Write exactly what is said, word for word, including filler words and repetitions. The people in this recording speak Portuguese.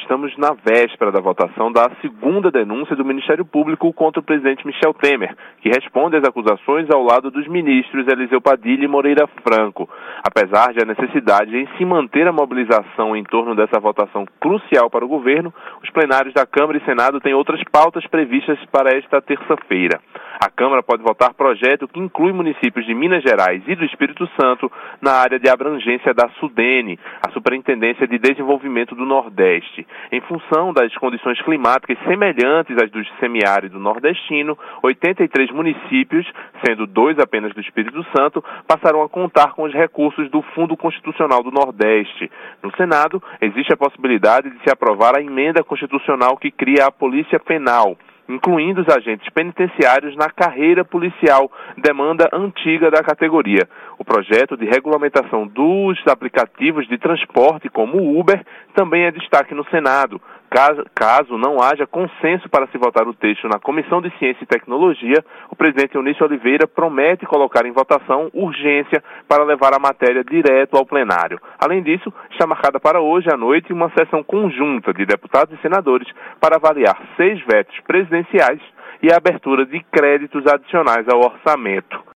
estamos na véspera da votação da segunda denúncia do Ministério Público contra o presidente Michel Temer, que responde às acusações ao lado dos ministros Eliseu Padilha e Moreira Franco. Apesar de a necessidade em se manter a mobilização em torno dessa votação crucial para o governo, os plenários da Câmara e Senado têm outras pautas previstas para esta terça-feira. A Câmara pode votar projeto que inclui municípios de Minas Gerais e do Espírito Santo na área de abrangência da SUDENE, a Superintendência de Desenvolvimento do Nordeste. Em função das condições climáticas semelhantes às do semiárido nordestino, oitenta e três municípios, sendo dois apenas do Espírito Santo, passarão a contar com os recursos do Fundo Constitucional do Nordeste. No Senado, existe a possibilidade de se aprovar a emenda constitucional que cria a Polícia Penal, incluindo os agentes penitenciários na carreira policial, demanda antiga da categoria. O projeto de regulamentação dos aplicativos de transporte, como o Uber, também é destaque no Senado. Caso, caso não haja consenso para se votar o texto na Comissão de Ciência e Tecnologia, o presidente Eunício Oliveira promete colocar em votação urgência para levar a matéria direto ao plenário. Além disso, está marcada para hoje à noite uma sessão conjunta de deputados e senadores para avaliar seis vetos presidenciais e a abertura de créditos adicionais ao orçamento.